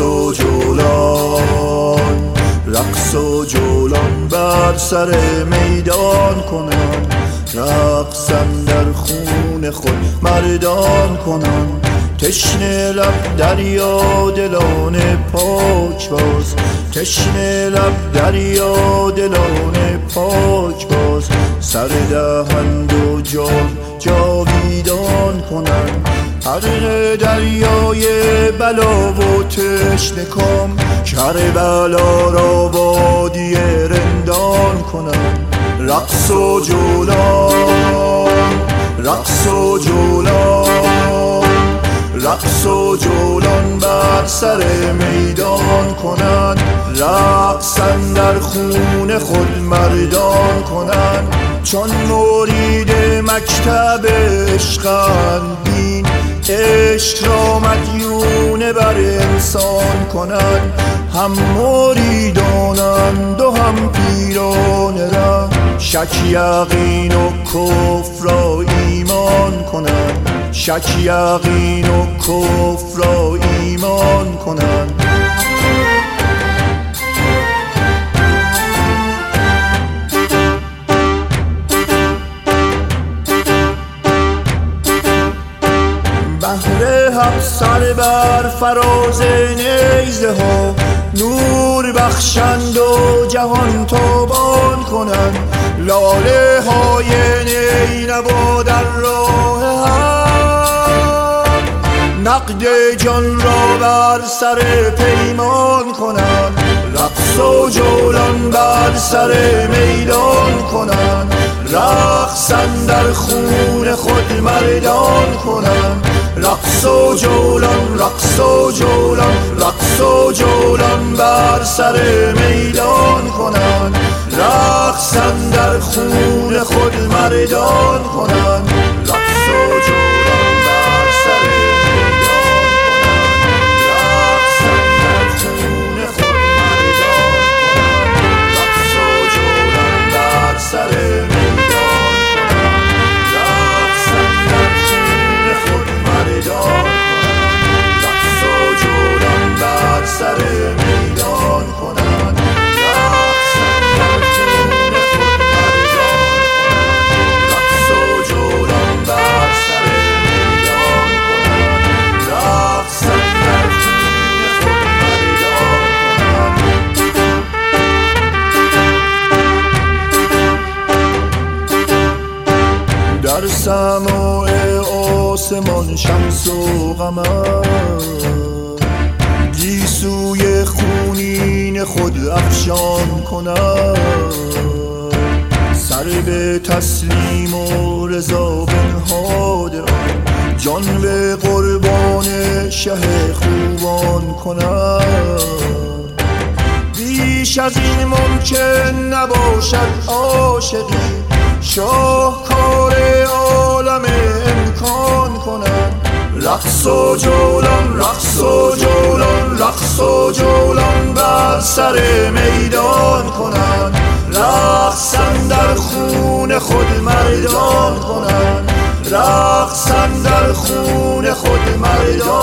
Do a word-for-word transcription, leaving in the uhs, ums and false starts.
و جولان، رقص و جولان بر سر میدان کنن، رقصن در خون خود مردان کنن. تشنه لب دریا دلان پاک باز، تشنه لب دریا دلان پاک باز، سر دهند و جان جاویدان کنن. غرق دریای بلا و تشنه کام، کربلا را وادی رندان کنن. رقص و جولان، رقص و جولان، رقص و جولان بر سر میدان کنن، رقصن در خون خود مردان کنن. چون مرید مکتب عشقند بین، عشق را مدیون بر انسان کنن. هم مریدانند و هم پیران ره، شک یقین و کفر را ایمان کنن، شک یقین و کفر را ایمان کنن. بهر حق سر بر فراز نیزه ها، نور بخشند و جهان تابان کنند. لاله های نینوا در راه حق، نقد جان را بر سر پیمان کنند. رقص و جولان بر سر میدان کنند، رقصن در خون خود مردان کنند. رقص و جولان، رقص و جولان، رقص و جولان بر سر میدان کنند، رقصن در خون خود مردان کنند. رقص و جولان بر سر میدان کنند، رقصن در خون خود مردان کنند. رقص و جولان بر سر میدان کنند، رقصن در خون خود مردان کنند. رقص و جولان بر سر میدان کنند، رقصن در خون خود مردان کنند. رقص و جولان بر سر میدان کنند، رقصن در خون خود مردان کنند. در سماع آسمان شمس و قمر، گیسوی خونین خود افشان کنند. سر به تسلیم و رضا بنهاده آن، جان به قربان شه خوبان کنند. بیش از این ممکن نباشد عاشقی، شاهکار عالم امکان کنند. رقص و جولان، رقص و جولان، رقص و جولان بر سر میدان کنند، رقصن در خون خود مردان کنند، رقصن در خون خود مردان